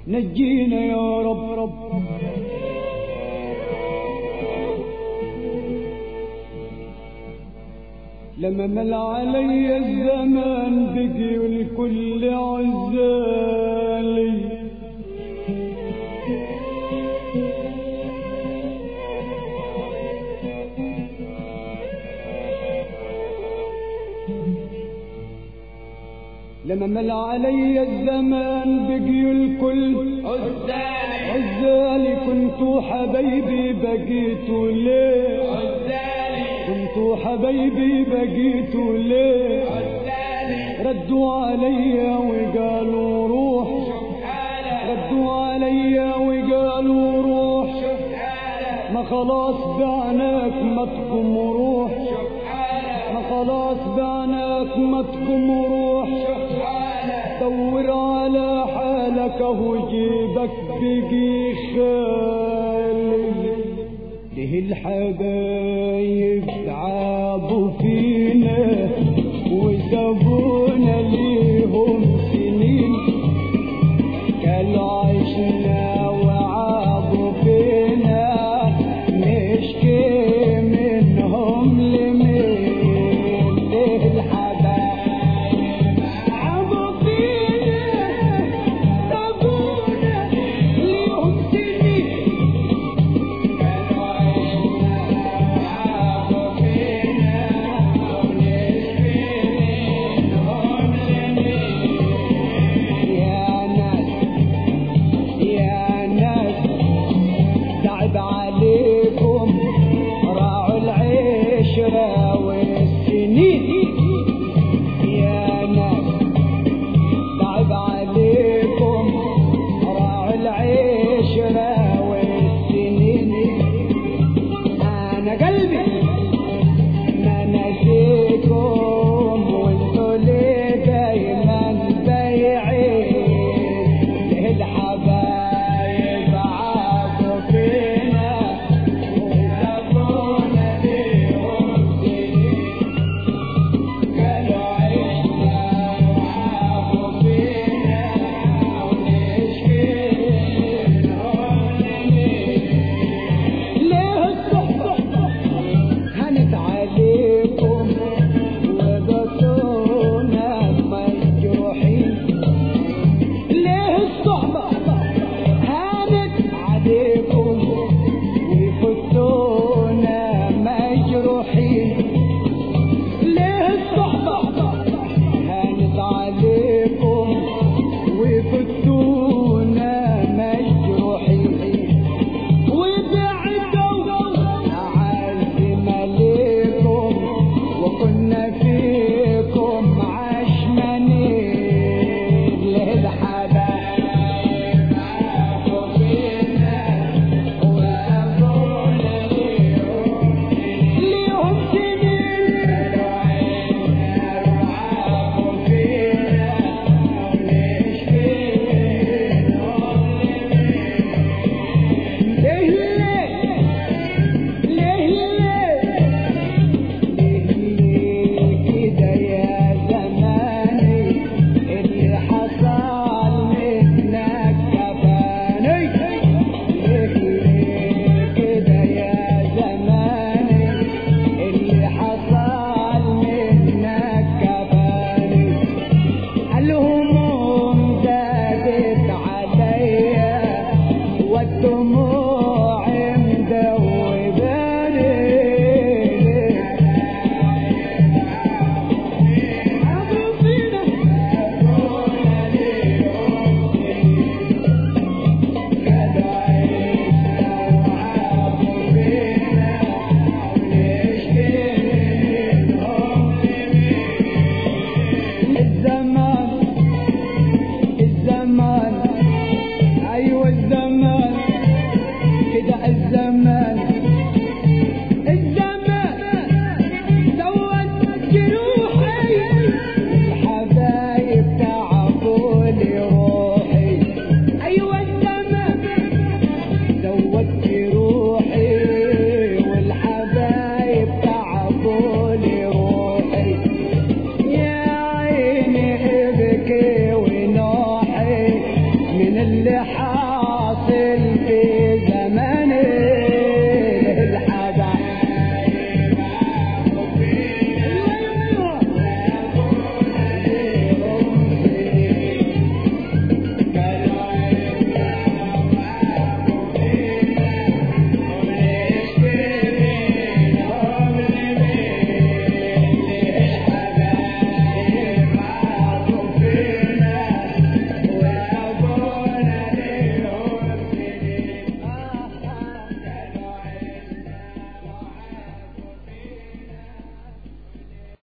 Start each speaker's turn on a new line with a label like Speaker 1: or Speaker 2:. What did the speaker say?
Speaker 1: نجينا يا رب. لما مل علي الزمان بقي الكل عزالي، لما مل علي الزمان بقي الكل عزالي. كنتوا حبايبي بقيتوا ليه عزالي، كنتوا حبايبي بقيتوا ليه عزالي. ردوا عليا وقالوا روح، ردوا عليا وقالوا روح، ما خلاص بعناك ما تقوم روح، ما خلاص بعناك ما تقوم روح. دور على حالك اهو جيبك بقي خالي. ليه الحبايب تعبوا فينا وسابونا ليهم سنين، كانوا عشنا وعابوا فينا نشكي منهم لمين. ليه الحبايب تعبوا فينا سابونا ليهم سنين، كانوا عشنا وعابوا فينا ونشكي منهم لمين. يا ناس يا ناس تعب عليكم راعوا العشرة والسنين. يا ناس تعب عليكم راعوا العشرة والسنين. أنا قلبي ما نسيكم وانتوا ليه دايما بايعين. ليه الحبايب عابوا فينا وسابونا ليهم سنين، كانوا عشنا وعابوا فينا ونشكي منهم لمين. ليه الصحبة هانت عليكم وبطونا مجروحين. ليه الصحبة هانت عليكم وفتونا مجروحين. ليه الصحبة هانت عليكم وفتونا مجروحين. وبعدوا أعز مليكم وكنا فيكم عشمانين. ليه الحبايب عافوا فينا وأبونا ليهم سنين، كانوا عشنا وعافوا فينا ونشكي منهم لمين. ليه ليه كده يا زماني اللي حصل منك كفاني. ليه كده يا زماني اللي حصل منك كفاني. الهموم